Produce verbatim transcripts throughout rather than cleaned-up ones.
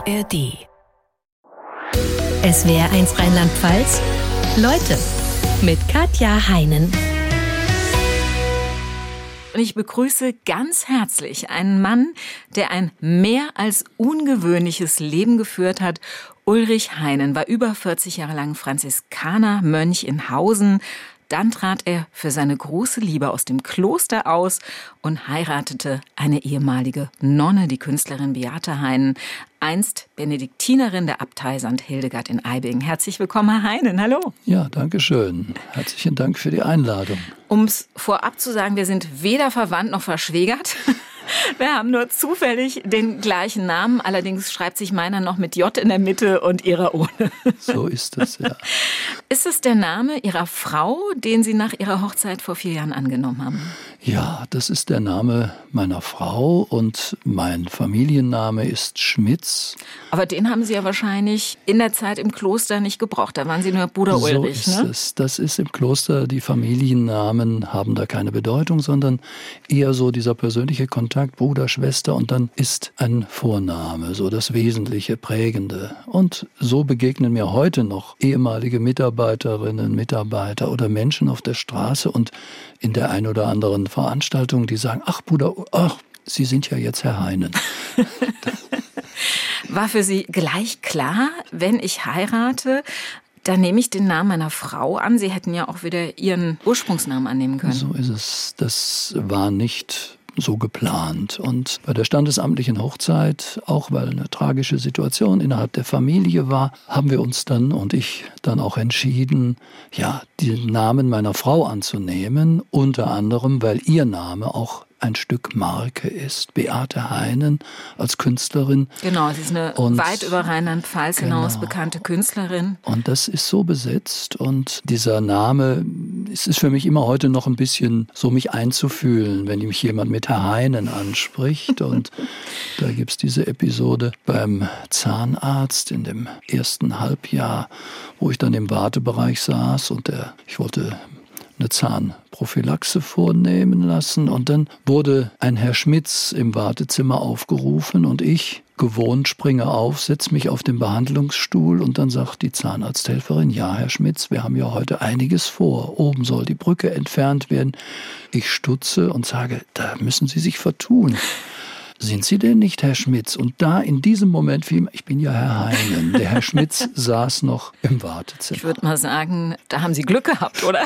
R D. S W R eins Rheinland-Pfalz. Leute mit Katja Heinen. Und ich begrüße ganz herzlich einen Mann, der ein mehr als ungewöhnliches Leben geführt hat. Ulrich Heinen war über vierzig Jahre lang Franziskaner, Mönch in Hausen. Dann trat er für seine große Liebe aus dem Kloster aus und heiratete eine ehemalige Nonne, die Künstlerin Beate Heinen, einst Benediktinerin der Abtei Sankt Hildegard in Aibingen. Herzlich willkommen, Herr Heinen. Hallo. Ja, danke schön. Herzlichen Dank für die Einladung. Um es vorab zu sagen, wir sind weder verwandt noch verschwägert. Wir haben nur zufällig den gleichen Namen, allerdings schreibt sich meiner noch mit J in der Mitte und Ihrer ohne. So ist es, ja. Ist es der Name Ihrer Frau, den Sie nach Ihrer Hochzeit vor vier Jahren angenommen haben? Ja, das ist der Name meiner Frau und mein Familienname ist Schmitz. Aber den haben Sie ja wahrscheinlich in der Zeit im Kloster nicht gebraucht. Da waren Sie nur Bruder Ulrich, so ist ne? Es. Das ist im Kloster, die Familiennamen haben da keine Bedeutung, sondern eher so dieser persönliche Kontakt, Bruder, Schwester, und dann ist ein Vorname, so das Wesentliche, Prägende. Und so begegnen mir heute noch ehemalige Mitarbeiterinnen, Mitarbeiter oder Menschen auf der Straße und in der ein oder anderen Veranstaltung, die sagen, ach Bruder, ach, Sie sind ja jetzt Herr Heinen. War für Sie gleich klar, wenn ich heirate, dann nehme ich den Namen meiner Frau an. Sie hätten ja auch wieder Ihren Ursprungsnamen annehmen können. So ist es. Das war nicht so geplant. Und bei der standesamtlichen Hochzeit, auch weil eine tragische Situation innerhalb der Familie war, haben wir uns dann und ich dann auch entschieden, ja, den Namen meiner Frau anzunehmen, unter anderem, weil ihr Name auch ein Stück Marke ist. Beate Heinen als Künstlerin. Genau, sie ist eine und, weit über Rheinland-Pfalz genau. hinaus bekannte Künstlerin. Und das ist so besetzt und dieser Name, es ist für mich immer heute noch ein bisschen so, mich einzufühlen, wenn mich jemand mit Herr Heinen anspricht. Und da gibt es diese Episode beim Zahnarzt in dem ersten Halbjahr, wo ich dann im Wartebereich saß und der, ich wollte eine Zahnprophylaxe vornehmen lassen. Und dann wurde ein Herr Schmitz im Wartezimmer aufgerufen und ich, gewohnt, springe auf, setze mich auf den Behandlungsstuhl und dann sagt die Zahnarzthelferin, ja, Herr Schmitz, wir haben ja heute einiges vor. Oben soll die Brücke entfernt werden. Ich stutze und sage, da müssen Sie sich vertun. Sind Sie denn nicht Herr Schmitz? Und da in diesem Moment fiel mir, ich bin ja Herr Heinen. Der Herr Schmitz saß noch im Wartezimmer. Ich würde mal sagen, da haben Sie Glück gehabt, oder?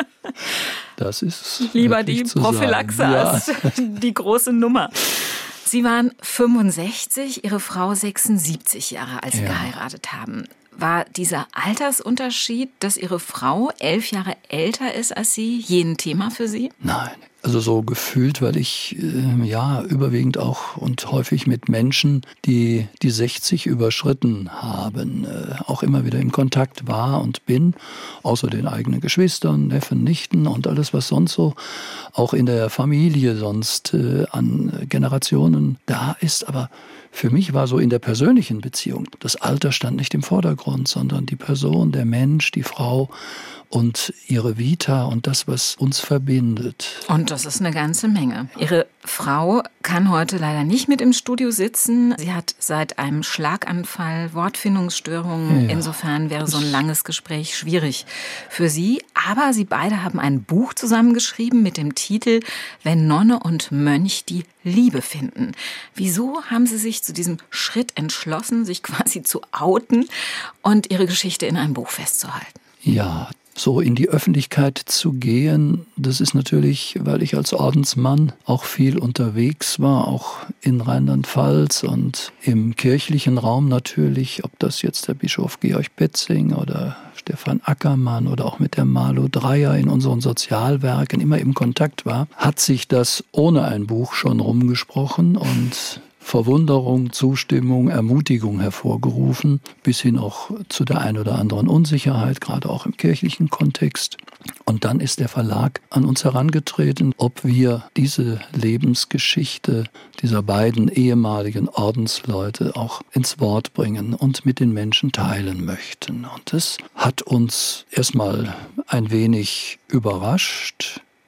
Das ist lieber die Prophylaxe ja. als die große Nummer. Sie waren fünfundsechzig, Ihre Frau sechsundsiebzig Jahre, als Sie ja. geheiratet haben. War dieser Altersunterschied, dass Ihre Frau elf Jahre älter ist als Sie, je ein Thema für Sie? Nein. Also so gefühlt, weil ich äh, ja überwiegend auch und häufig mit Menschen, die die sechzig überschritten haben, äh, auch immer wieder im Kontakt war und bin, außer den eigenen Geschwistern, Neffen, Nichten und alles, was sonst so auch in der Familie sonst äh, an Generationen da ist. Aber für mich war so in der persönlichen Beziehung, das Alter stand nicht im Vordergrund, sondern die Person, der Mensch, die Frau und ihre Vita und das, was uns verbindet. Und das ist eine ganze Menge. Ihre Frau kann heute leider nicht mit im Studio sitzen. Sie hat seit einem Schlaganfall Wortfindungsstörungen. Ja, insofern wäre so ein langes Gespräch schwierig für Sie. Aber Sie beide haben ein Buch zusammengeschrieben mit dem Titel »Wenn Nonne und Mönch die Liebe finden«. Wieso haben Sie sich zu diesem Schritt entschlossen, sich quasi zu outen und Ihre Geschichte in einem Buch festzuhalten? Ja, so in die Öffentlichkeit zu gehen, das ist natürlich, weil ich als Ordensmann auch viel unterwegs war, auch in Rheinland-Pfalz und im kirchlichen Raum natürlich, ob das jetzt der Bischof Georg Petzing oder Stefan Ackermann oder auch mit der Marlo Dreyer in unseren Sozialwerken immer im Kontakt war, hat sich das ohne ein Buch schon rumgesprochen und Verwunderung, Zustimmung, Ermutigung hervorgerufen, bis hin auch zu der ein oder anderen Unsicherheit, gerade auch im kirchlichen Kontext. Und dann ist der Verlag an uns herangetreten, ob wir diese Lebensgeschichte dieser beiden ehemaligen Ordensleute auch ins Wort bringen und mit den Menschen teilen möchten. Und das hat uns erstmal ein wenig überrascht,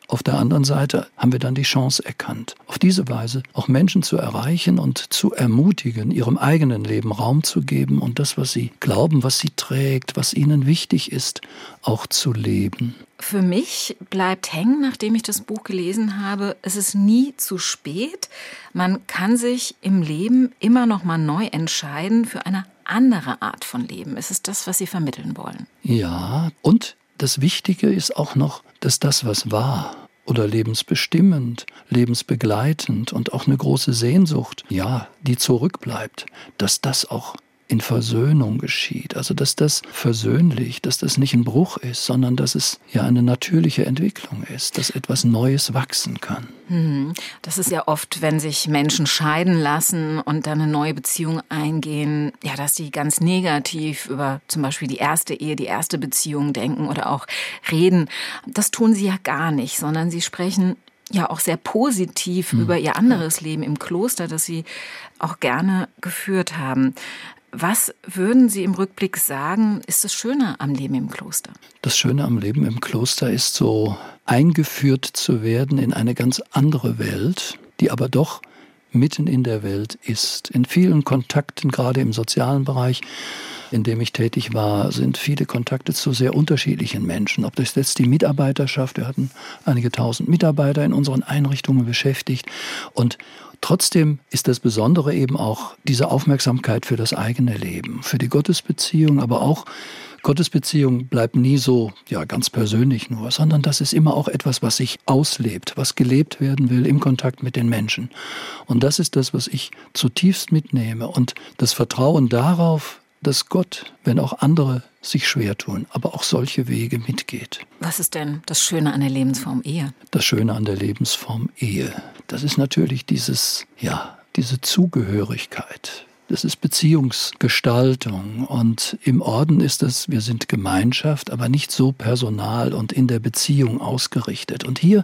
auf der anderen Seite haben wir dann die Chance erkannt, auf diese Weise auch Menschen zu erreichen und zu ermutigen, ihrem eigenen Leben Raum zu geben und das, was sie glauben, was sie trägt, was ihnen wichtig ist, auch zu leben. Für mich bleibt hängen, nachdem ich das Buch gelesen habe, es ist nie zu spät. Man kann sich im Leben immer noch mal neu entscheiden für eine andere Art von Leben. Ist es das, was Sie vermitteln wollen? Ja, und das Wichtige ist auch noch, dass das, was war oder lebensbestimmend, lebensbegleitend und auch eine große Sehnsucht, ja, die zurückbleibt, dass das auch in Versöhnung geschieht. Also dass das versöhnlich, dass das nicht ein Bruch ist, sondern dass es ja eine natürliche Entwicklung ist, dass etwas Neues wachsen kann. Hm. Das ist ja oft, wenn sich Menschen scheiden lassen und dann eine neue Beziehung eingehen, ja, dass die ganz negativ über zum Beispiel die erste Ehe, die erste Beziehung denken oder auch reden. Das tun sie ja gar nicht, sondern sie sprechen ja auch sehr positiv hm. über ihr anderes Leben im Kloster, das sie auch gerne geführt haben. Was würden Sie im Rückblick sagen, ist das Schöne am Leben im Kloster? Das Schöne am Leben im Kloster ist so eingeführt zu werden in eine ganz andere Welt, die aber doch mitten in der Welt ist. In vielen Kontakten, gerade im sozialen Bereich, in dem ich tätig war, sind viele Kontakte zu sehr unterschiedlichen Menschen. Ob das jetzt die Mitarbeiterschaft, wir hatten einige tausend Mitarbeiter in unseren Einrichtungen beschäftigt und trotzdem ist das Besondere eben auch diese Aufmerksamkeit für das eigene Leben, für die Gottesbeziehung, aber auch Gottesbeziehung bleibt nie so ja ganz persönlich nur, sondern das ist immer auch etwas, was sich auslebt, was gelebt werden will im Kontakt mit den Menschen. Und das ist das, was ich zutiefst mitnehme und das Vertrauen darauf, dass Gott, wenn auch andere sich schwer tun, aber auch solche Wege mitgeht. Was ist denn das Schöne an der Lebensform Ehe? Das Schöne an der Lebensform Ehe, das ist natürlich dieses, ja, diese Zugehörigkeit. Das ist Beziehungsgestaltung und im Orden ist es, wir sind Gemeinschaft, aber nicht so personal und in der Beziehung ausgerichtet. Und hier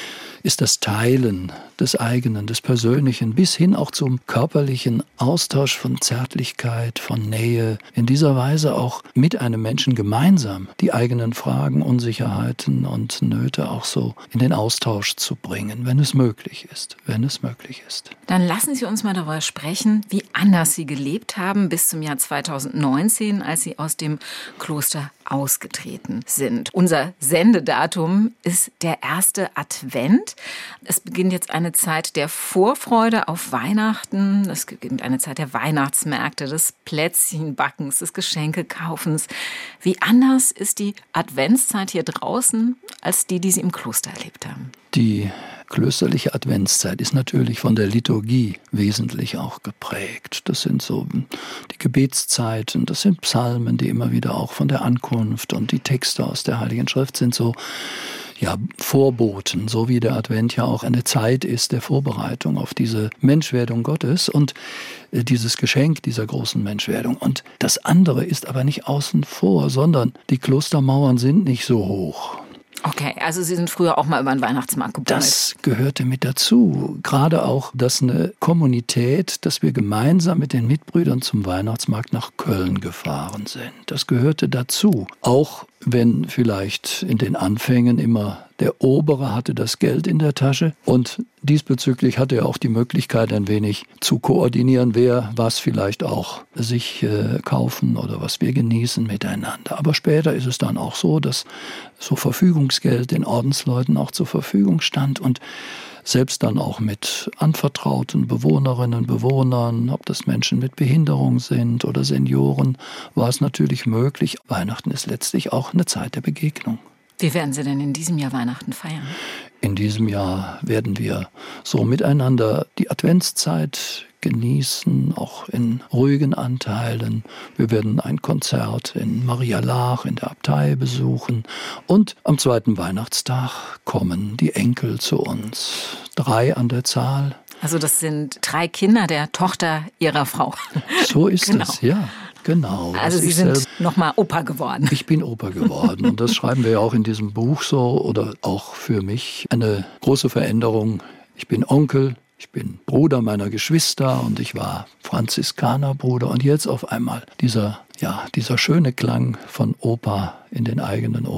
ist das Teilen des eigenen, des Persönlichen, bis hin auch zum körperlichen Austausch von Zärtlichkeit, von Nähe, in dieser Weise auch mit einem Menschen gemeinsam die eigenen Fragen, Unsicherheiten und Nöte auch so in den Austausch zu bringen, wenn es möglich ist, wenn es möglich ist. Dann lassen Sie uns mal darüber sprechen, wie anders Sie gelebt haben bis zum Jahr zweitausendneunzehn, als Sie aus dem Kloster ausgetreten sind. Unser Sendedatum ist der erste Advent. Es beginnt jetzt eine Zeit der Vorfreude auf Weihnachten. Es beginnt eine Zeit der Weihnachtsmärkte, des Plätzchenbackens, des Geschenkekaufens. Wie anders ist die Adventszeit hier draußen als die, die Sie im Kloster erlebt haben? Die klösterliche Adventszeit ist natürlich von der Liturgie wesentlich auch geprägt. Das sind so die Gebetszeiten, das sind Psalmen, die immer wieder auch von der Ankunft und die Texte aus der Heiligen Schrift sind so ja, Vorboten, so wie der Advent ja auch eine Zeit ist der Vorbereitung auf diese Menschwerdung Gottes und dieses Geschenk dieser großen Menschwerdung. Und das andere ist aber nicht außen vor, sondern die Klostermauern sind nicht so hoch. Okay, also Sie sind früher auch mal über den Weihnachtsmarkt gebummelt. Das gehörte mit dazu. Gerade auch, dass eine Kommunität, dass wir gemeinsam mit den Mitbrüdern zum Weihnachtsmarkt nach Köln gefahren sind. Das gehörte dazu. Auch wenn vielleicht in den Anfängen immer der Obere hatte das Geld in der Tasche und diesbezüglich hatte er auch die Möglichkeit, ein wenig zu koordinieren, wer was vielleicht auch sich äh, kaufen oder was wir genießen miteinander. Aber später ist es dann auch so, dass so Verfügungsgeld den Ordensleuten auch zur Verfügung stand und selbst dann auch mit anvertrauten Bewohnerinnen und Bewohnern, ob das Menschen mit Behinderung sind oder Senioren, war es natürlich möglich. Weihnachten ist letztlich auch eine Zeit der Begegnung. Wie werden Sie denn in diesem Jahr Weihnachten feiern? In diesem Jahr werden wir so miteinander die Adventszeit genießen, auch in ruhigen Anteilen. Wir werden ein Konzert in Maria Laach in der Abtei besuchen und am zweiten Weihnachtstag kommen die Enkel zu uns. Drei an der Zahl. Also das sind drei Kinder der Tochter Ihrer Frau. So ist genau. es, ja. Genau. Also Sie sind nochmal Opa geworden. Ich bin Opa geworden und das schreiben wir ja auch in diesem Buch so oder auch für mich eine große Veränderung. Ich bin Onkel, ich bin Bruder meiner Geschwister und ich war Franziskanerbruder und jetzt auf einmal dieser, ja, dieser schöne Klang von Opa in den eigenen Ohren.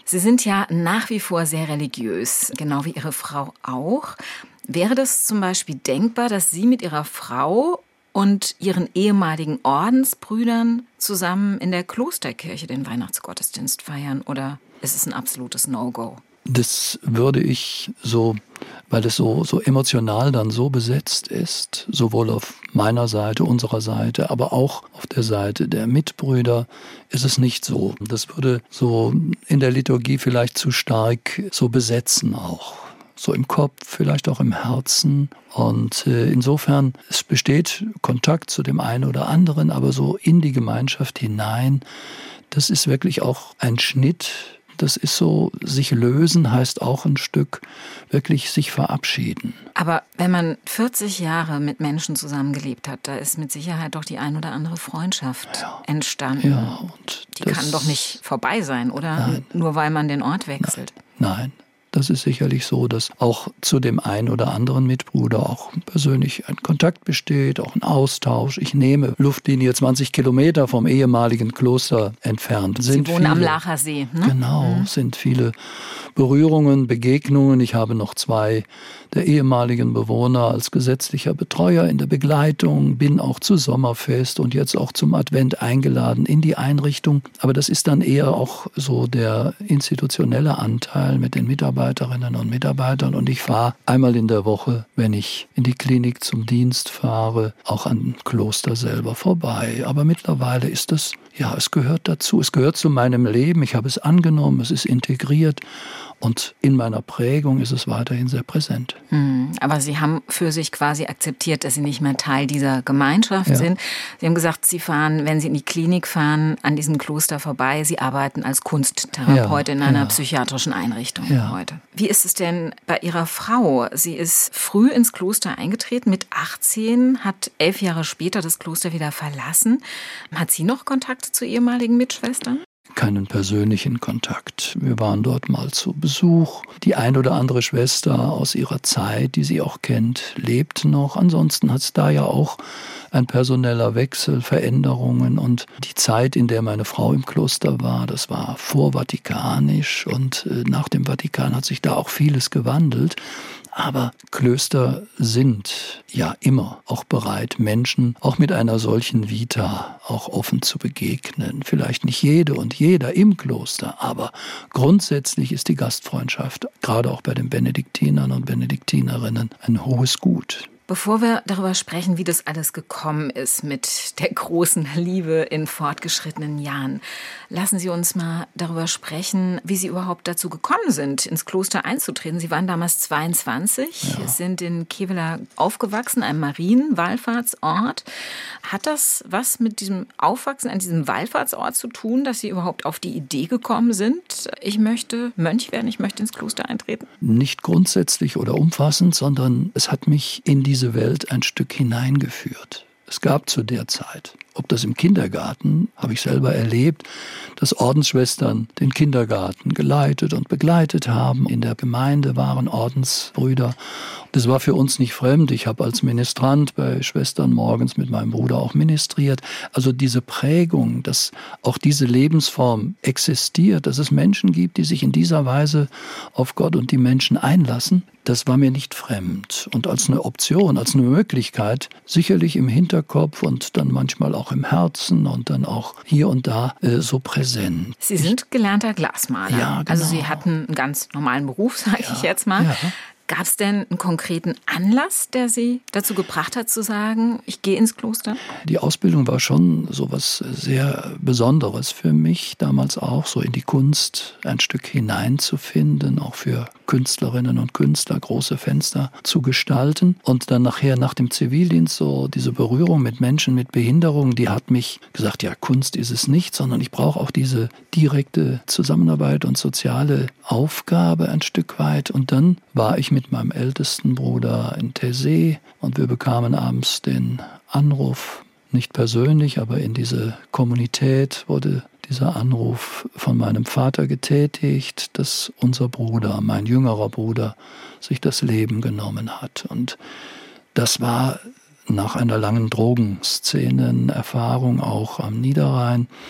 Sie sind ja nach wie vor sehr religiös, genau wie Ihre Frau auch. Wäre das zum Beispiel denkbar, dass Sie mit Ihrer Frau und Ihren ehemaligen Ordensbrüdern zusammen in der Klosterkirche den Weihnachtsgottesdienst feiern? Oder ist es ein absolutes No-Go? Das würde ich so, weil es so, so emotional dann so besetzt ist, sowohl auf meiner Seite, unserer Seite, aber auch auf der Seite der Mitbrüder, ist es nicht so. Das würde so in der Liturgie vielleicht zu stark so besetzen auch. So im Kopf, vielleicht auch im Herzen. Und äh, insofern, es besteht Kontakt zu dem einen oder anderen, aber so in die Gemeinschaft hinein, das ist wirklich auch ein Schnitt. Das ist so, sich lösen heißt auch ein Stück wirklich sich verabschieden. Aber wenn man vierzig Jahre mit Menschen zusammengelebt hat, da ist mit Sicherheit doch die ein oder andere Freundschaft ja. entstanden. Ja, und die kann doch nicht vorbei sein, oder? Nein. Nur weil man den Ort wechselt. Nein. Nein. Das ist sicherlich so, dass auch zu dem einen oder anderen Mitbruder auch persönlich ein Kontakt besteht, auch ein Austausch. Ich nehme Luftlinie zwanzig Kilometer vom ehemaligen Kloster entfernt. Sie sind wohnen viele, am Lacher See, ne? Genau, mhm. sind viele Berührungen, Begegnungen. Ich habe noch zwei der ehemaligen Bewohner als gesetzlicher Betreuer in der Begleitung, bin auch zu Sommerfest und jetzt auch zum Advent eingeladen in die Einrichtung. Aber das ist dann eher auch so der institutionelle Anteil mit den Mitarbeiterinnen und Mitarbeitern. Und ich fahre einmal in der Woche, wenn ich in die Klinik zum Dienst fahre, auch an dem Kloster selber vorbei. Aber mittlerweile ist es, ja, es gehört dazu. Es gehört zu meinem Leben. Ich habe es angenommen, es ist integriert. Und in meiner Prägung ist es weiterhin sehr präsent. Hm, aber Sie haben für sich quasi akzeptiert, dass Sie nicht mehr Teil dieser Gemeinschaft ja. sind. Sie haben gesagt, Sie fahren, wenn Sie in die Klinik fahren, an diesem Kloster vorbei. Sie arbeiten als Kunsttherapeut ja, in einer ja. psychiatrischen Einrichtung ja. heute. Wie ist es denn bei Ihrer Frau? Sie ist früh ins Kloster eingetreten, mit achtzehn, hat elf Jahre später das Kloster wieder verlassen. Hat sie noch Kontakt zu ehemaligen Mitschwestern? Keinen persönlichen Kontakt. Wir waren dort mal zu Besuch. Die ein oder andere Schwester aus ihrer Zeit, die sie auch kennt, lebt noch. Ansonsten hat es da ja auch ein personeller Wechsel, Veränderungen. Und die Zeit, in der meine Frau im Kloster war, das war vorvatikanisch. Und nach dem Vatikan hat sich da auch vieles gewandelt. Aber Klöster sind ja immer auch bereit, Menschen auch mit einer solchen Vita auch offen zu begegnen. Vielleicht nicht jede und jeder im Kloster, aber grundsätzlich ist die Gastfreundschaft, gerade auch bei den Benediktinern und Benediktinerinnen, ein hohes Gut. Bevor wir darüber sprechen, wie das alles gekommen ist mit der großen Liebe in fortgeschrittenen Jahren, lassen Sie uns mal darüber sprechen, wie Sie überhaupt dazu gekommen sind, ins Kloster einzutreten. Sie waren damals zweiundzwanzig, ja. sind in Kevela aufgewachsen, einem Marienwallfahrtsort. Hat das was mit diesem Aufwachsen an diesem Wallfahrtsort zu tun, dass Sie überhaupt auf die Idee gekommen sind, ich möchte Mönch werden, ich möchte ins Kloster eintreten? Nicht grundsätzlich oder umfassend, sondern es hat mich in die diese Welt ein Stück hineingeführt. Es gab zu der Zeit, ob das im Kindergarten, habe ich selber erlebt, dass Ordensschwestern den Kindergarten geleitet und begleitet haben. In der Gemeinde waren Ordensbrüder. Das war für uns nicht fremd. Ich habe als Ministrant bei Schwestern morgens mit meinem Bruder auch ministriert. Also diese Prägung, dass auch diese Lebensform existiert, dass es Menschen gibt, die sich in dieser Weise auf Gott und die Menschen einlassen, das war mir nicht fremd. Und als eine Option, als eine Möglichkeit, sicherlich im Hinterkopf und dann manchmal auch im Herzen und dann auch hier und da äh, so präsent. Sie sind ich, gelernter Glasmaler. Ja, genau. Also Sie hatten einen ganz normalen Beruf, sage ja, ich jetzt mal. Ja. Gab es denn einen konkreten Anlass, der Sie dazu gebracht hat, zu sagen, ich gehe ins Kloster? Die Ausbildung war schon so was sehr Besonderes für mich, damals auch so in die Kunst ein Stück hineinzufinden, auch für Künstlerinnen und Künstler große Fenster zu gestalten. Und dann nachher nach dem Zivildienst so diese Berührung mit Menschen mit Behinderung, die hat mich gesagt, ja, Kunst ist es nicht, sondern ich brauche auch diese direkte Zusammenarbeit und soziale Aufgabe ein Stück weit. Und dann war ich mit meinem ältesten Bruder in Taizé und wir bekamen abends den Anruf, nicht persönlich, aber in diese Kommunität wurde dieser Anruf von meinem Vater getätigt, dass unser Bruder, mein jüngerer Bruder, sich das Leben genommen hat. Und das war nach einer langen Drogenszenenerfahrung auch am Niederrhein,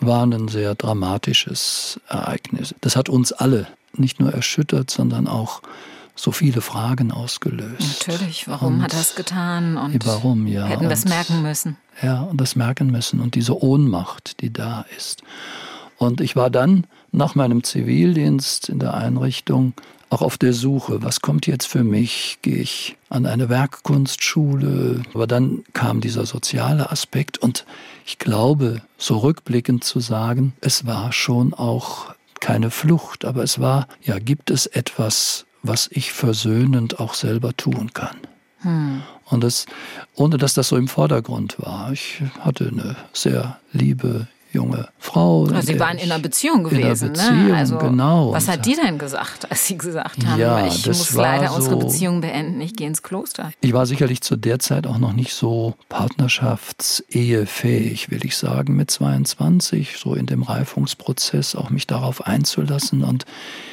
war ein sehr dramatisches Ereignis. Das hat uns alle nicht nur erschüttert, sondern auch so viele Fragen ausgelöst. Natürlich, warum und hat er es getan? Und warum, ja. Hätten wir es merken müssen. Ja, und das merken müssen und diese Ohnmacht, die da ist. Und ich war dann nach meinem Zivildienst in der Einrichtung auch auf der Suche, was kommt jetzt für mich? Gehe ich an eine Werkkunstschule? Aber dann kam dieser soziale Aspekt und ich glaube, so rückblickend zu sagen, es war schon auch keine Flucht, aber es war, ja, gibt es etwas, was ich versöhnend auch selber tun kann? Hm. Und das, ohne dass das so im Vordergrund war. Ich hatte eine sehr liebe junge Frau. Also Sie waren in einer Beziehung gewesen, in einer Beziehung, ne? Also, genau. was hat die denn gesagt, als Sie gesagt haben, ja, ich das muss war leider so, unsere Beziehung beenden, ich gehe ins Kloster? Ich war sicherlich zu der Zeit auch noch nicht so partnerschaftsehefähig, will ich sagen, mit zweiundzwanzig, so in dem Reifungsprozess auch mich darauf einzulassen. Und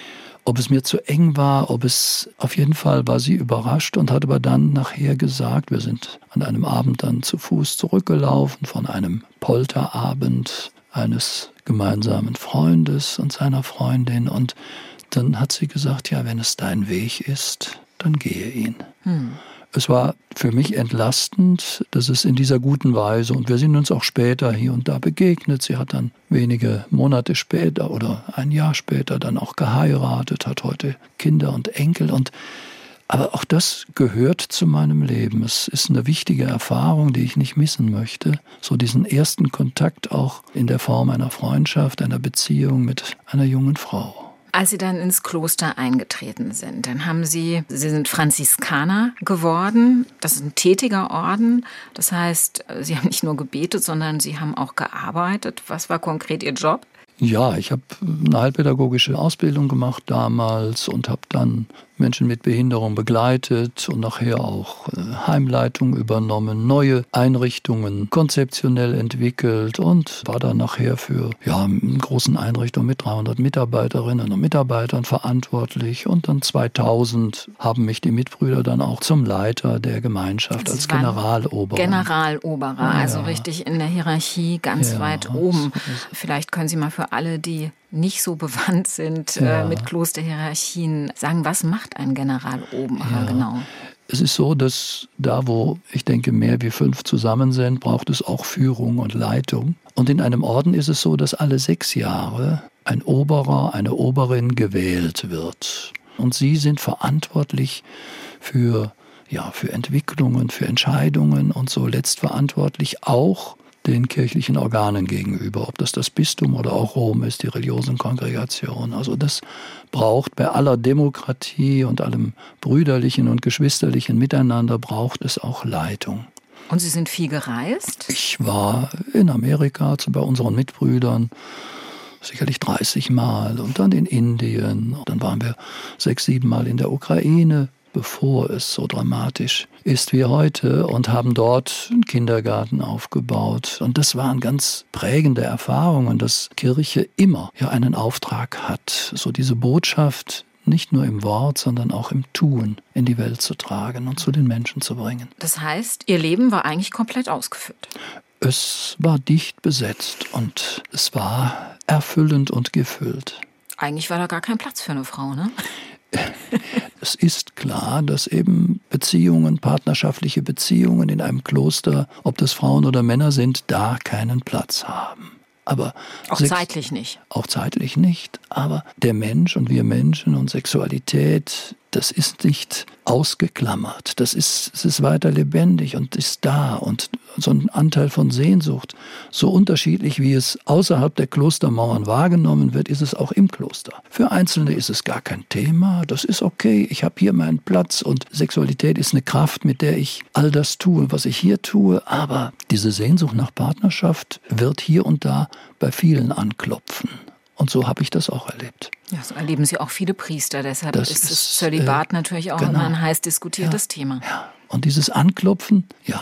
ob es mir zu eng war, ob es, auf jeden Fall war sie überrascht und hat aber dann nachher gesagt, wir sind an einem Abend dann zu Fuß zurückgelaufen von einem Polterabend eines gemeinsamen Freundes und seiner Freundin und dann hat sie gesagt, ja, wenn es dein Weg ist, dann gehe ihn. Hm. Es war für mich entlastend, dass es in dieser guten Weise, und wir sind uns auch später hier und da begegnet. Sie hat dann wenige Monate später oder ein Jahr später dann auch geheiratet, hat heute Kinder und Enkel. Und aber auch das gehört zu meinem Leben. Es ist eine wichtige Erfahrung, die ich nicht missen möchte. So diesen ersten Kontakt auch in der Form einer Freundschaft, einer Beziehung mit einer jungen Frau. Als Sie dann ins Kloster eingetreten sind, dann haben Sie, Sie sind Franziskaner geworden. Das ist ein tätiger Orden. Das heißt, Sie haben nicht nur gebetet, sondern Sie haben auch gearbeitet. Was war konkret Ihr Job? Ja, ich habe eine heilpädagogische Ausbildung gemacht damals und habe dann Menschen mit Behinderung begleitet und nachher auch Heimleitung übernommen, neue Einrichtungen konzeptionell entwickelt und war dann nachher für ja, eine große Einrichtung mit dreihundert Mitarbeiterinnen und Mitarbeitern verantwortlich. Und dann zweitausend haben mich die Mitbrüder dann auch zum Leiter der Gemeinschaft als Generaloberer. Generaloberer, ja. Also richtig in der Hierarchie ganz ja, weit oben. Vielleicht können Sie mal für alle, die nicht so bewandt sind ja. äh, mit Klosterhierarchien, sagen, was macht ein Generaloberer ja. genau? Es ist so, dass da, wo ich denke, mehr wie fünf zusammen sind, braucht es auch Führung und Leitung. Und in einem Orden ist es so, dass alle sechs Jahre ein Oberer, eine Oberin gewählt wird. Und sie sind verantwortlich für, ja, für Entwicklungen, für Entscheidungen und so letztverantwortlich auch den kirchlichen Organen gegenüber, ob das das Bistum oder auch Rom ist, die Religiosenkongregation. Also das braucht bei aller Demokratie und allem brüderlichen und geschwisterlichen Miteinander braucht es auch Leitung. Und Sie sind viel gereist? Ich war in Amerika bei unseren Mitbrüdern sicherlich dreißig Mal und dann in Indien. Dann waren wir sechs, sieben Mal in der Ukraine, bevor es so dramatisch ist wie heute, und haben dort einen Kindergarten aufgebaut. Und das waren ganz prägende Erfahrungen, dass Kirche immer ja einen Auftrag hat, so diese Botschaft nicht nur im Wort, sondern auch im Tun in die Welt zu tragen und zu den Menschen zu bringen. Das heißt, Ihr Leben war eigentlich komplett ausgefüllt? Es war dicht besetzt und es war erfüllend und gefüllt. Eigentlich war da gar kein Platz für eine Frau, ne? Es ist klar, dass eben Beziehungen, partnerschaftliche Beziehungen in einem Kloster, ob das Frauen oder Männer sind, da keinen Platz haben. Aber auch Sex, zeitlich nicht. Auch zeitlich nicht. Aber der Mensch und wir Menschen und Sexualität, das ist nicht ausgeklammert. Das ist, es ist weiter lebendig und ist da. Und so ein Anteil von Sehnsucht, so unterschiedlich wie es außerhalb der Klostermauern wahrgenommen wird, ist es auch im Kloster. Für Einzelne ist es gar kein Thema. Das ist okay. Ich habe hier meinen Platz und Sexualität ist eine Kraft, mit der ich all das tue, was ich hier tue. Aber diese Sehnsucht nach Partnerschaft wird hier und da bei vielen anklopfen. Und so habe ich das auch erlebt. Ja, so erleben Sie auch viele Priester. Deshalb das ist das Zölibat äh, natürlich auch genau. immer ein heiß diskutiertes ja, Thema. Ja. Und dieses Anklopfen, ja,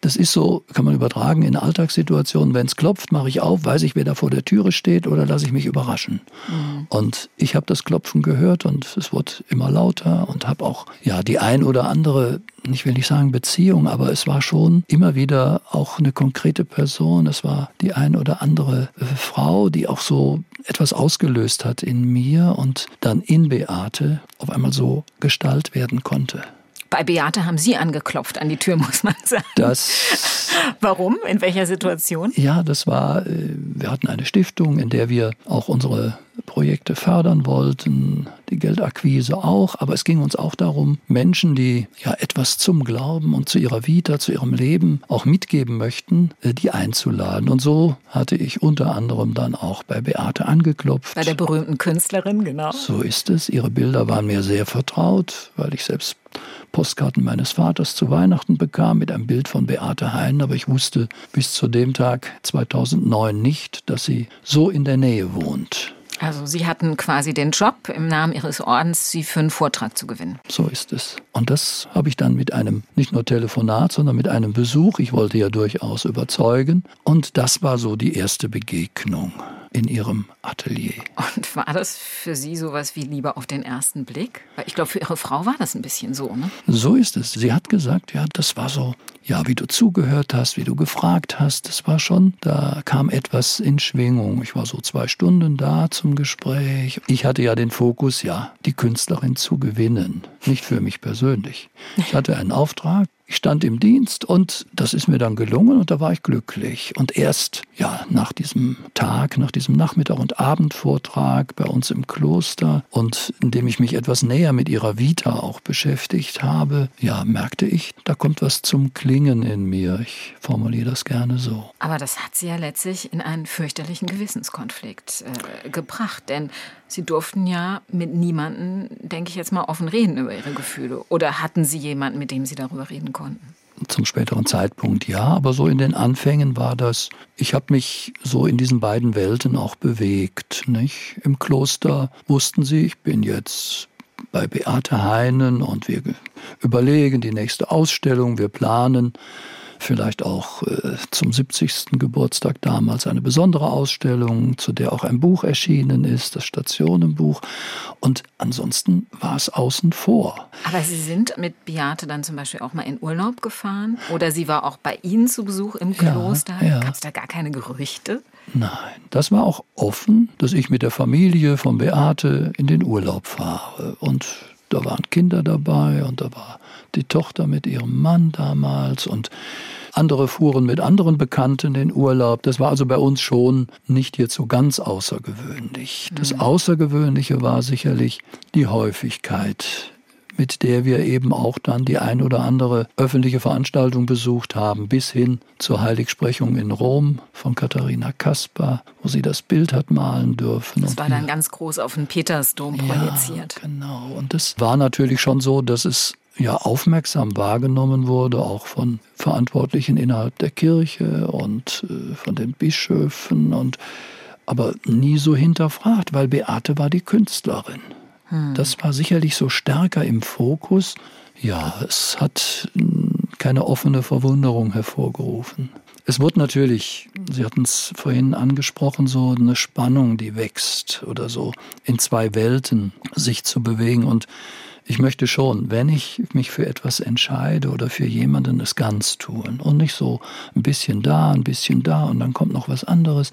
das ist so, kann man übertragen in Alltagssituationen. Wenn es klopft, mache ich auf, weiß ich, wer da vor der Türe steht oder lasse ich mich überraschen. Mhm. Und ich habe das Klopfen gehört und es wurde immer lauter und habe auch ja die ein oder andere, ich will nicht sagen Beziehung, aber es war schon immer wieder auch eine konkrete Person. Es war die ein oder andere äh, Frau, die auch so etwas ausgelöst hat in mir und dann in Beate auf einmal so Gestalt werden konnte. Bei Beate haben Sie angeklopft an die Tür, muss man sagen. Das Warum? In welcher Situation? Ja, das war, wir hatten eine Stiftung, in der wir auch unsere Projekte fördern wollten, die Geldakquise auch, aber es ging uns auch darum, Menschen, die ja etwas zum Glauben und zu ihrer Vita, zu ihrem Leben auch mitgeben möchten, die einzuladen. Und so hatte ich unter anderem dann auch bei Beate angeklopft. Bei der berühmten Künstlerin, genau. So ist es. Ihre Bilder waren mir sehr vertraut, weil ich selbst Postkarten meines Vaters zu Weihnachten bekam mit einem Bild von Beate Heinen, aber ich wusste bis zu dem Tag zweitausendneun nicht, dass sie so in der Nähe wohnt. Also Sie hatten quasi den Job, im Namen Ihres Ordens Sie für einen Vortrag zu gewinnen. So ist es. Und das habe ich dann mit einem, nicht nur Telefonat, sondern mit einem Besuch, ich wollte ja durchaus überzeugen. Und das war so die erste Begegnung in Ihrem Atelier. Und war das für Sie sowas wie Liebe auf den ersten Blick? Weil ich glaube, für Ihre Frau war das ein bisschen so, ne? So ist es. Sie hat gesagt, ja, das war so, ja, wie du zugehört hast, wie du gefragt hast, das war schon, da kam etwas in Schwingung. Ich war so zwei Stunden da zum Gespräch. Ich hatte ja den Fokus, ja, die Künstlerin zu gewinnen, nicht für mich persönlich. Ich hatte einen Auftrag. Ich stand im Dienst und das ist mir dann gelungen und da war ich glücklich. Und erst ja nach diesem Tag, nach diesem Nachmittag- und Abendvortrag bei uns im Kloster und indem ich mich etwas näher mit ihrer Vita auch beschäftigt habe, ja, merkte ich, da kommt was zum Klingen in mir. Ich formuliere das gerne so. Aber das hat Sie ja letztlich in einen fürchterlichen Gewissenskonflikt äh, gebracht, denn Sie durften ja mit niemandem, denke ich jetzt mal, offen reden über Ihre Gefühle. Oder hatten Sie jemanden, mit dem Sie darüber reden konnten? Zum späteren Zeitpunkt ja, aber so in den Anfängen war das, ich habe mich so in diesen beiden Welten auch bewegt, nicht? Im Kloster wussten sie, ich bin jetzt bei Beate Heinen und wir überlegen die nächste Ausstellung, wir planen vielleicht auch äh, zum siebzigsten Geburtstag damals eine besondere Ausstellung, zu der auch ein Buch erschienen ist, das Stationenbuch. Und ansonsten war es außen vor. Aber Sie sind mit Beate dann zum Beispiel auch mal in Urlaub gefahren? Oder sie war auch bei Ihnen zu Besuch im Kloster? Ja, ja. Gab es da gar keine Gerüchte? Nein, das war auch offen, dass ich mit der Familie von Beate in den Urlaub fahre. Und da waren Kinder dabei und da war die Tochter mit ihrem Mann damals und andere fuhren mit anderen Bekannten in den Urlaub. Das war also bei uns schon nicht jetzt so ganz außergewöhnlich. Das Außergewöhnliche war sicherlich die Häufigkeit, mit der wir eben auch dann die ein oder andere öffentliche Veranstaltung besucht haben, bis hin zur Heiligsprechung in Rom von Katharina Caspar, wo sie das Bild hat malen dürfen. Das war dann ganz groß auf den Petersdom projiziert. Ja, genau. Und das war natürlich schon so, dass es ja aufmerksam wahrgenommen wurde, auch von Verantwortlichen innerhalb der Kirche und äh, von den Bischöfen, und aber nie so hinterfragt, weil Beate war die Künstlerin. Hm. Das war sicherlich so stärker im Fokus. Ja, es hat keine offene Verwunderung hervorgerufen. Es wurde natürlich, Sie hatten es vorhin angesprochen, so eine Spannung, die wächst oder so in zwei Welten sich zu bewegen. Und ich möchte schon, wenn ich mich für etwas entscheide oder für jemanden, es ganz tun und nicht so ein bisschen da, ein bisschen da und dann kommt noch was anderes.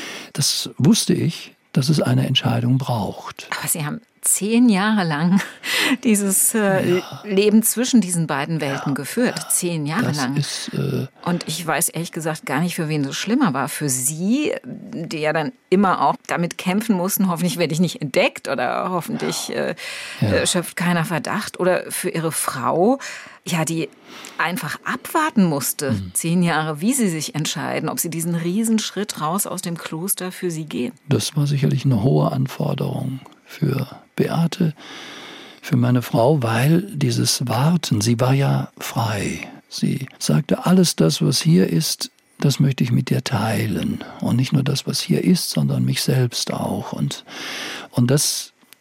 Das wusste ich, dass es eine Entscheidung braucht. Aber Sie haben zehn Jahre lang dieses äh, ja. Leben zwischen diesen beiden Welten ja, geführt. Ja, zehn Jahre das lang. Ist, äh Und ich weiß ehrlich gesagt gar nicht, für wen es schlimmer war. Für Sie, die ja dann immer auch damit kämpfen mussten, hoffentlich werde ich nicht entdeckt oder hoffentlich äh, ja. schöpft keiner Verdacht. Oder für Ihre Frau, ja, die einfach abwarten musste, mhm. zehn Jahre, wie sie sich entscheiden, ob sie diesen Riesenschritt raus aus dem Kloster für sie gehen. Das war sicherlich eine hohe Anforderung für Beate, für meine Frau, weil dieses Warten, sie war ja frei. Sie sagte, alles das, was hier ist, das möchte ich mit dir teilen. Und nicht nur das, was hier ist, sondern mich selbst auch. Und, und das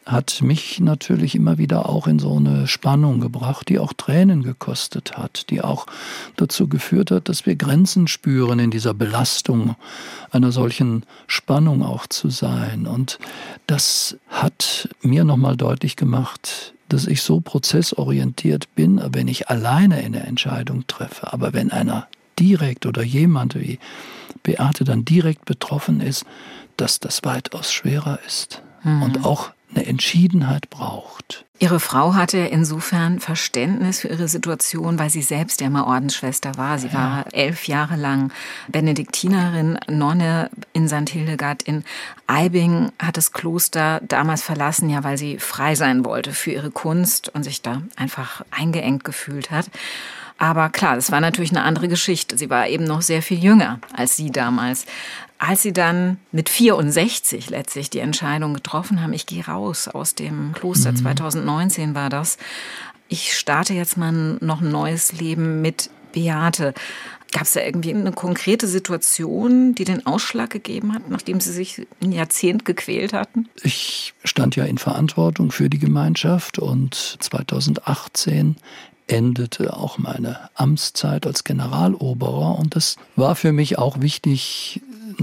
hat mich natürlich immer wieder auch in so eine Spannung gebracht, die auch Tränen gekostet hat, die auch dazu geführt hat, dass wir Grenzen spüren in dieser Belastung, einer solchen Spannung auch zu sein. Und das hat mir nochmal deutlich gemacht, dass ich so prozessorientiert bin, wenn ich alleine eine Entscheidung treffe. Aber wenn einer direkt oder jemand wie Beate dann direkt betroffen ist, dass das weitaus schwerer ist mhm. und auch eine Entschiedenheit braucht. Ihre Frau hatte insofern Verständnis für ihre Situation, weil sie selbst ja mal Ordensschwester war. Sie ja. war elf Jahre lang Benediktinerin, Nonne in Sankt Hildegard in Eibing, hat das Kloster damals verlassen, ja, weil sie frei sein wollte für ihre Kunst und sich da einfach eingeengt gefühlt hat. Aber klar, das war natürlich eine andere Geschichte. Sie war eben noch sehr viel jünger als Sie damals. Als Sie dann mit vierundsechzig letztlich die Entscheidung getroffen haben, ich gehe raus aus dem Kloster, mhm. zweitausendneunzehn war das, ich starte jetzt mal noch ein neues Leben mit Beate. Gab es da irgendwie eine konkrete Situation, die den Ausschlag gegeben hat, nachdem Sie sich ein Jahrzehnt gequält hatten? Ich stand ja in Verantwortung für die Gemeinschaft und zweitausendachtzehn endete auch meine Amtszeit als Generaloberer. Und das war für mich auch wichtig,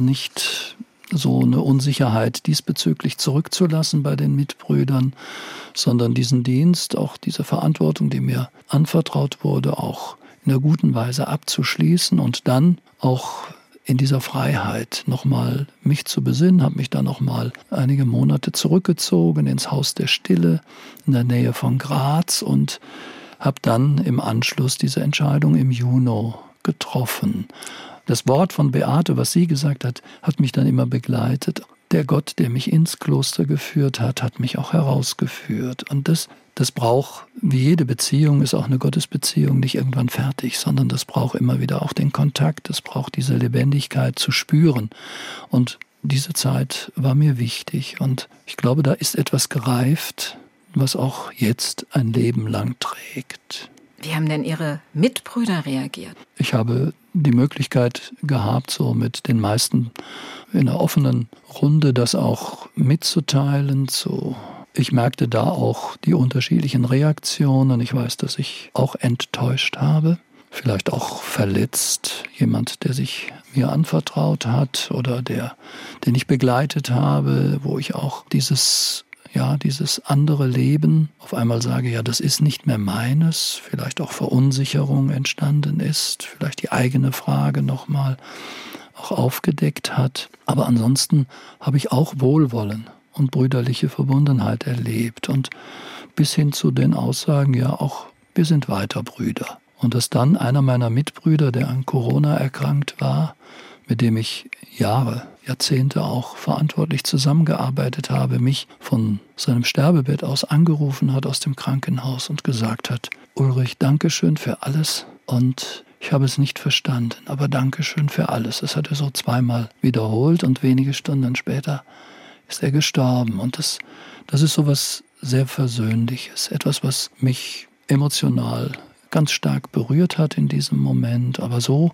nicht so eine Unsicherheit diesbezüglich zurückzulassen bei den Mitbrüdern, sondern diesen Dienst, auch diese Verantwortung, die mir anvertraut wurde, auch in einer guten Weise abzuschließen und dann auch in dieser Freiheit nochmal mich zu besinnen, habe mich dann nochmal einige Monate zurückgezogen ins Haus der Stille in der Nähe von Graz und habe dann im Anschluss diese Entscheidung im Juni getroffen. Das Wort von Beate, was sie gesagt hat, hat mich dann immer begleitet. Der Gott, der mich ins Kloster geführt hat, hat mich auch herausgeführt. Und das, das braucht, wie jede Beziehung, ist auch eine Gottesbeziehung nicht irgendwann fertig, sondern das braucht immer wieder auch den Kontakt, das braucht diese Lebendigkeit zu spüren. Und diese Zeit war mir wichtig. Und ich glaube, da ist etwas gereift, was auch jetzt ein Leben lang trägt. Wie haben denn Ihre Mitbrüder reagiert? Ich habe die Möglichkeit gehabt, so mit den meisten in einer offenen Runde das auch mitzuteilen. So. Ich merkte da auch die unterschiedlichen Reaktionen. Ich weiß, dass ich auch enttäuscht habe, vielleicht auch verletzt. Jemand, der sich mir anvertraut hat oder der, den ich begleitet habe, wo ich auch dieses Ja, dieses andere Leben, auf einmal sage, ja, das ist nicht mehr meines, vielleicht auch Verunsicherung entstanden ist, vielleicht die eigene Frage nochmal auch aufgedeckt hat. Aber ansonsten habe ich auch Wohlwollen und brüderliche Verbundenheit erlebt und bis hin zu den Aussagen, ja, auch wir sind weiter Brüder. Und dass dann einer meiner Mitbrüder, der an Corona erkrankt war, mit dem ich Jahre, Jahrzehnte auch verantwortlich zusammengearbeitet habe, mich von seinem Sterbebett aus angerufen hat aus dem Krankenhaus und gesagt hat, Ulrich, Dankeschön für alles und ich habe es nicht verstanden, aber Dankeschön für alles. Das hat er so zweimal wiederholt und wenige Stunden später ist er gestorben. Und das, das ist so was sehr Versöhnliches, etwas, was mich emotional ganz stark berührt hat in diesem Moment, aber so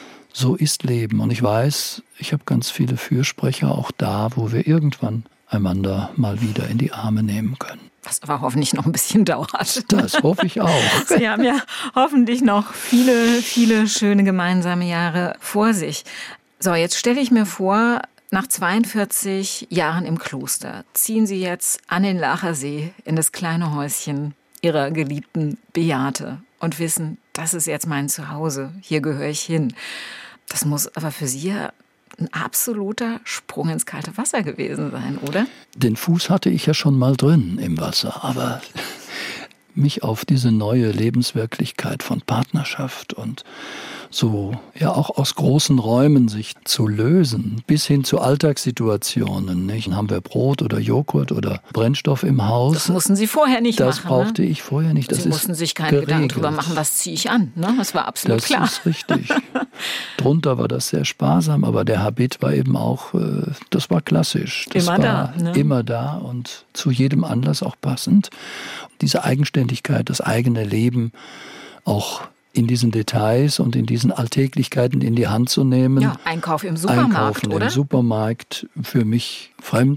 So ist Leben. Und ich weiß, ich habe ganz viele Fürsprecher auch da, wo wir irgendwann einander mal wieder in die Arme nehmen können. Was aber hoffentlich noch ein bisschen dauert. Das hoffe ich auch. Sie haben ja hoffentlich noch viele, viele schöne gemeinsame Jahre vor sich. So, jetzt stelle ich mir vor, nach zweiundvierzig Jahren im Kloster ziehen Sie jetzt an den Lachersee in das kleine Häuschen Ihrer geliebten Beate und wissen, das ist jetzt mein Zuhause, hier gehöre ich hin. Das muss aber für Sie ja ein absoluter Sprung ins kalte Wasser gewesen sein, oder? Den Fuß hatte ich ja schon mal drin im Wasser, aber mich auf diese neue Lebenswirklichkeit von Partnerschaft und so ja auch aus großen Räumen sich zu lösen, bis hin zu Alltagssituationen. Nicht? Haben wir Brot oder Joghurt oder Brennstoff im Haus? Das mussten Sie vorher nicht das machen. Das brauchte ne? ich vorher nicht. Das Sie ist mussten sich keine geregelt. Gedanken darüber machen, was ziehe ich an. Ne? Das war absolut das klar. Das ist richtig. Drunter war das sehr sparsam, aber der Habit war eben auch, das war klassisch. Das immer war da. Ne? Immer da und zu jedem Anlass auch passend. Diese Eigenständigkeit, das eigene Leben auch in diesen Details und in diesen Alltäglichkeiten in die Hand zu nehmen. Ja, Einkauf im Supermarkt, Einkaufen oder? im Supermarkt, für mich fremd,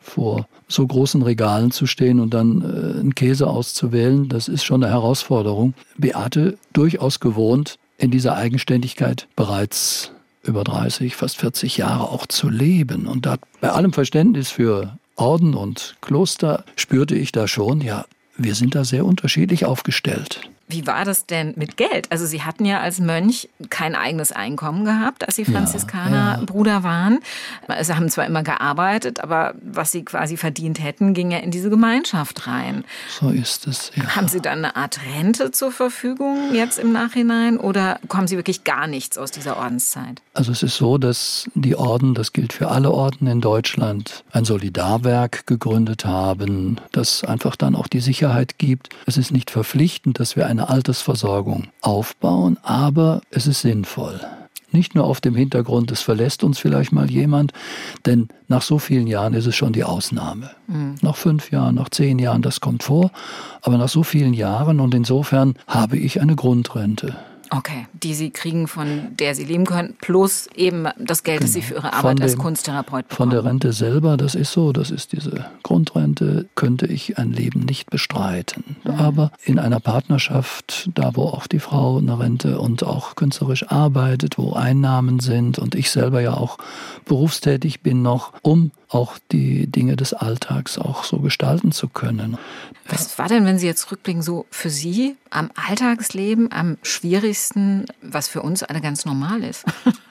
vor so großen Regalen zu stehen und dann äh, einen Käse auszuwählen, das ist schon eine Herausforderung. Beate durchaus gewohnt, in dieser Eigenständigkeit bereits über dreißig, fast vierzig Jahre auch zu leben. Und da bei allem Verständnis für Orden und Kloster spürte ich da schon, ja, wir sind da sehr unterschiedlich aufgestellt. Wie war das denn mit Geld? Also Sie hatten ja als Mönch kein eigenes Einkommen gehabt, als Sie Franziskanerbruder ja, ja. waren. Sie haben zwar immer gearbeitet, aber was Sie quasi verdient hätten, ging ja in diese Gemeinschaft rein. So ist es, ja. Haben Sie dann eine Art Rente zur Verfügung jetzt im Nachhinein oder bekommen Sie wirklich gar nichts aus dieser Ordenszeit? Also es ist so, dass die Orden, das gilt für alle Orden in Deutschland, ein Solidarwerk gegründet haben, das einfach dann auch die Sicherheit gibt. Es ist nicht verpflichtend, dass wir eine Altersversorgung aufbauen, aber es ist sinnvoll. Nicht nur auf dem Hintergrund, es verlässt uns vielleicht mal jemand, denn nach so vielen Jahren ist es schon die Ausnahme. Mhm. Nach fünf Jahren, nach zehn Jahren, das kommt vor, aber nach so vielen Jahren und insofern habe ich eine Grundrente. Okay, die Sie kriegen, von der Sie leben können, plus eben das Geld, genau, das Sie für Ihre Arbeit dem, als Kunsttherapeut bekommen. Von der Rente selber, das ist so, das ist diese Grundrente, könnte ich ein Leben nicht bestreiten. Mhm. Aber in einer Partnerschaft, da wo auch die Frau eine Rente und auch künstlerisch arbeitet, wo Einnahmen sind und ich selber ja auch berufstätig bin noch, um auch die Dinge des Alltags auch so gestalten zu können. Was war denn, wenn Sie jetzt rückblicken, so für Sie am Alltagsleben am schwierigsten, was für uns alle ganz normal ist?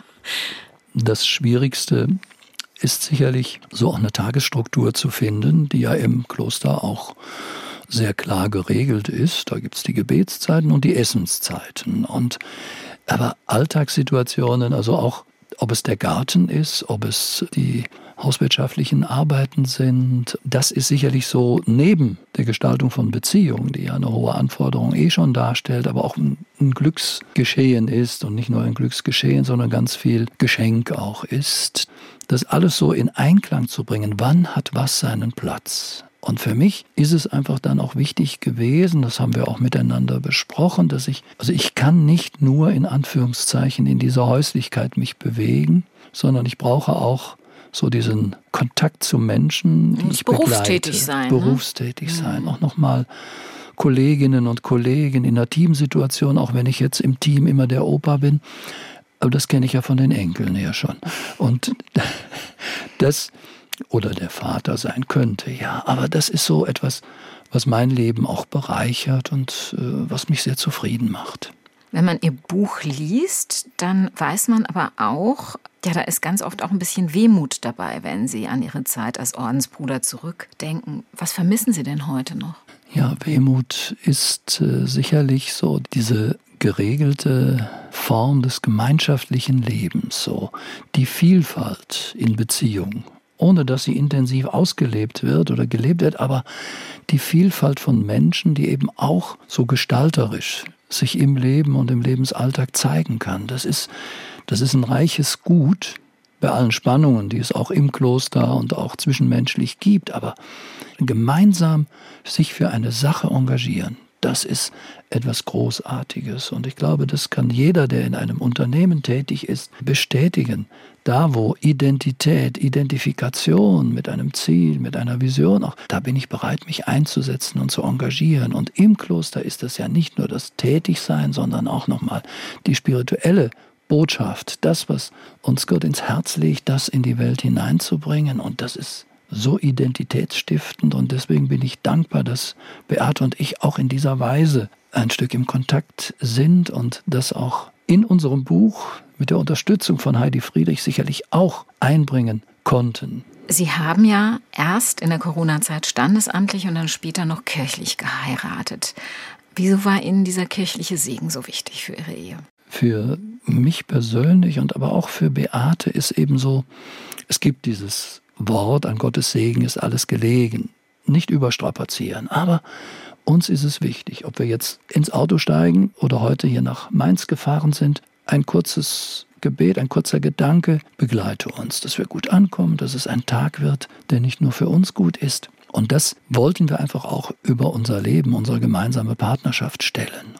Das Schwierigste ist sicherlich, so auch eine Tagesstruktur zu finden, die ja im Kloster auch sehr klar geregelt ist. Da gibt es die Gebetszeiten und die Essenszeiten. Und aber Alltagssituationen, also auch ob es der Garten ist, ob es die hauswirtschaftlichen Arbeiten sind, das ist sicherlich so neben der Gestaltung von Beziehungen, die ja eine hohe Anforderung eh schon darstellt, aber auch ein, ein Glücksgeschehen ist und nicht nur ein Glücksgeschehen, sondern ganz viel Geschenk auch ist. Das alles so in Einklang zu bringen, wann hat was seinen Platz? Und für mich ist es einfach dann auch wichtig gewesen, das haben wir auch miteinander besprochen, dass ich, also ich kann nicht nur in Anführungszeichen in dieser Häuslichkeit mich bewegen, sondern ich brauche auch so diesen Kontakt zu Menschen, die ich begleite. Berufstätig sein. Berufstätig ne? sein. Auch nochmal Kolleginnen und Kollegen in einer Teamsituation, auch wenn ich jetzt im Team immer der Opa bin. Aber das kenne ich ja von den Enkeln her schon. Und das, oder der Vater sein könnte, ja. Aber das ist so etwas, was mein Leben auch bereichert und äh, was mich sehr zufrieden macht. Wenn man Ihr Buch liest, dann weiß man aber auch, ja, da ist ganz oft auch ein bisschen Wehmut dabei, wenn Sie an Ihre Zeit als Ordensbruder zurückdenken. Was vermissen Sie denn heute noch? Ja, Wehmut ist äh, sicherlich so diese geregelte Form des gemeinschaftlichen Lebens, so die Vielfalt in Beziehung, ohne dass sie intensiv ausgelebt wird oder gelebt wird, aber die Vielfalt von Menschen, die eben auch so gestalterisch sich im Leben und im Lebensalltag zeigen kann. Das ist, das ist ein reiches Gut bei allen Spannungen, die es auch im Kloster und auch zwischenmenschlich gibt, aber gemeinsam sich für eine Sache engagieren, das ist etwas Großartiges. Und ich glaube, das kann jeder, der in einem Unternehmen tätig ist, bestätigen. Da, wo Identität, Identifikation mit einem Ziel, mit einer Vision, auch da bin ich bereit, mich einzusetzen und zu engagieren. Und im Kloster ist das ja nicht nur das Tätigsein, sondern auch nochmal die spirituelle Botschaft, das, was uns Gott ins Herz legt, das in die Welt hineinzubringen. Und das ist so identitätsstiftend und deswegen bin ich dankbar, dass Beate und ich auch in dieser Weise ein Stück im Kontakt sind und das auch in unserem Buch mit der Unterstützung von Heidi Friedrich sicherlich auch einbringen konnten. Sie haben ja erst in der Corona-Zeit standesamtlich und dann später noch kirchlich geheiratet. Wieso war Ihnen dieser kirchliche Segen so wichtig für Ihre Ehe? Für mich persönlich und aber auch für Beate ist eben so, es gibt dieses Wort, an Gottes Segen ist alles gelegen. Nicht überstrapazieren, aber uns ist es wichtig, ob wir jetzt ins Auto steigen oder heute hier nach Mainz gefahren sind, ein kurzes Gebet, ein kurzer Gedanke begleite uns, dass wir gut ankommen, dass es ein Tag wird, der nicht nur für uns gut ist. Und das wollten wir einfach auch über unser Leben, unsere gemeinsame Partnerschaft stellen.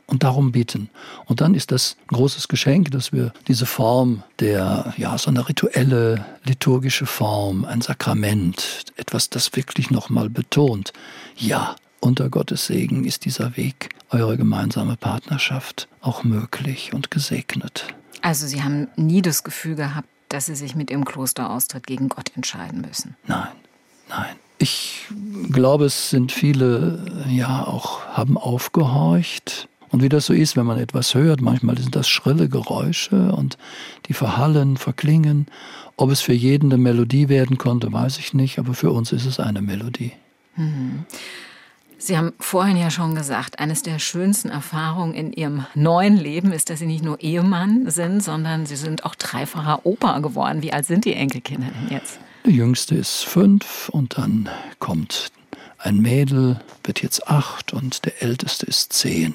und darum bitten. Und dann ist das ein großes Geschenk, dass wir diese Form der, ja, so eine rituelle, liturgische Form, ein Sakrament, etwas, das wirklich nochmal betont, ja, unter Gottes Segen ist dieser Weg, eure gemeinsame Partnerschaft, auch möglich und gesegnet. Also Sie haben nie das Gefühl gehabt, dass Sie sich mit Ihrem Klosteraustritt gegen Gott entscheiden müssen? Nein, nein. Ich glaube, es sind viele, ja, auch haben aufgehorcht. Und wie das so ist, wenn man etwas hört, manchmal sind das schrille Geräusche und die verhallen, verklingen. Ob es für jeden eine Melodie werden konnte, weiß ich nicht, aber für uns ist es eine Melodie. Mhm. Sie haben vorhin ja schon gesagt, eines der schönsten Erfahrungen in Ihrem neuen Leben ist, dass Sie nicht nur Ehemann sind, sondern Sie sind auch dreifacher Opa geworden. Wie alt sind die Enkelkinder denn jetzt? Der Jüngste ist fünf und dann kommt ein Mädel, wird jetzt acht und der Älteste ist zehn.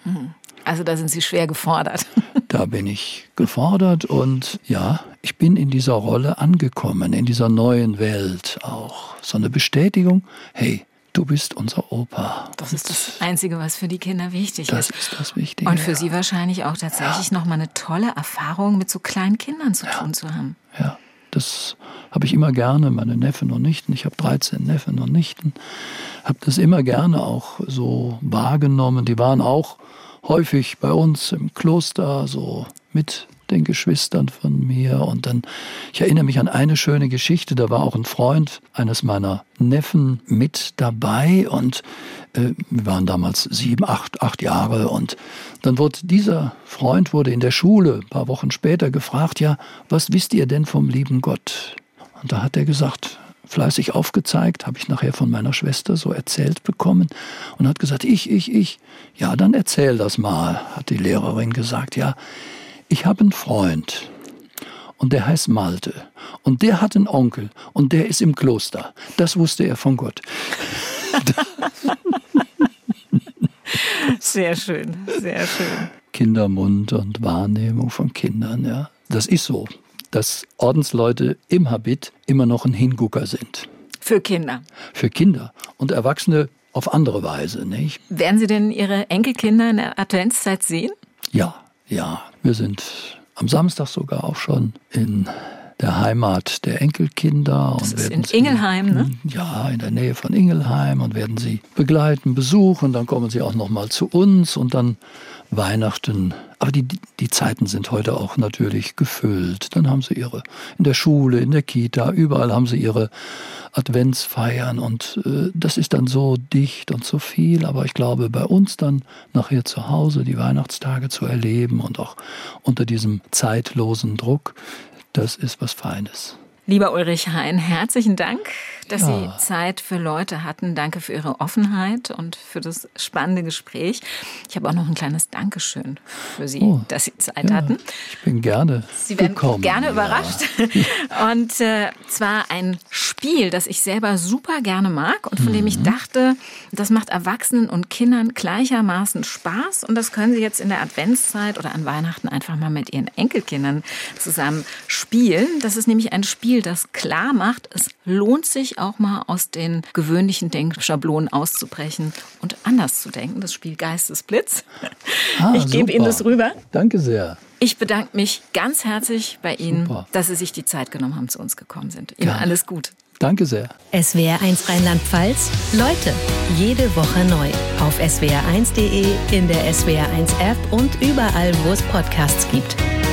Also da sind Sie schwer gefordert. Da bin ich gefordert und ja, ich bin in dieser Rolle angekommen, in dieser neuen Welt auch. So eine Bestätigung, hey, du bist unser Opa. Das ist das Einzige, was für die Kinder wichtig das ist. Das ist das Wichtige. Und für Sie wahrscheinlich auch tatsächlich ja. nochmal eine tolle Erfahrung mit so kleinen Kindern zu tun ja. zu haben. Ja, das habe ich immer gerne, meine Neffen und Nichten. Ich habe dreizehn Neffen und Nichten. Habe das immer gerne auch so wahrgenommen. Die waren auch häufig bei uns im Kloster, so mit den Geschwistern von mir. Und dann, ich erinnere mich an eine schöne Geschichte, da war auch ein Freund eines meiner Neffen mit dabei und äh, wir waren damals sieben, acht, acht Jahre und dann wurde dieser Freund wurde in der Schule ein paar Wochen später gefragt, ja, was wisst ihr denn vom lieben Gott? Und da hat er gesagt, fleißig aufgezeigt, habe ich nachher von meiner Schwester so erzählt bekommen und hat gesagt, ich, ich, ich, ja, dann erzähl das mal, hat die Lehrerin gesagt, ja, ich habe einen Freund und der heißt Malte und der hat einen Onkel und der ist im Kloster. Das wusste er von Gott. Sehr schön, sehr schön. Kindermund und Wahrnehmung von Kindern, ja. Das ist so, dass Ordensleute im Habit immer noch ein Hingucker sind. Für Kinder? Für Kinder und Erwachsene auf andere Weise, nicht? Werden Sie denn Ihre Enkelkinder in der Adventszeit sehen? Ja. Ja, wir sind am Samstag sogar auch schon in der Heimat der Enkelkinder. Das und ist werden in sie, Ingelheim, ne? Ja, in der Nähe von Ingelheim und werden sie begleiten, besuchen. Dann kommen sie auch noch mal zu uns und dann Weihnachten. Aber die, die Zeiten sind heute auch natürlich gefüllt. Dann haben sie ihre, in der Schule, in der Kita, überall haben sie ihre Adventsfeiern und äh, das ist dann so dicht und so viel. Aber ich glaube, bei uns dann nachher zu Hause die Weihnachtstage zu erleben und auch unter diesem zeitlosen Druck, das ist was Feines. Lieber Ulrich Hein, herzlichen Dank, dass ja. Sie Zeit für Leute hatten. Danke für Ihre Offenheit und für das spannende Gespräch. Ich habe auch noch ein kleines Dankeschön für Sie, oh, dass Sie Zeit ja, hatten. Ich bin gerne Sie werden gekommen, gerne ja. überrascht. Und äh, zwar ein Spiel, das ich selber super gerne mag und von mhm. dem ich dachte, das macht Erwachsenen und Kindern gleichermaßen Spaß. Und das können Sie jetzt in der Adventszeit oder an Weihnachten einfach mal mit Ihren Enkelkindern zusammen spielen. Das ist nämlich ein Spiel, das klar macht, es lohnt sich auch mal aus den gewöhnlichen Denkschablonen auszubrechen und anders zu denken. Das Spiel Geistesblitz. Ah, ich gebe Ihnen das rüber. Danke sehr. Ich bedanke mich ganz herzlich bei Ihnen, Super. dass Sie sich die Zeit genommen haben, zu uns gekommen sind. Ihnen Gerne. alles Gute. Danke sehr. S W R eins Rheinland-Pfalz. Leute, jede Woche neu. Auf S W R eins punkt de, in der S W R eins App und überall, wo es Podcasts gibt.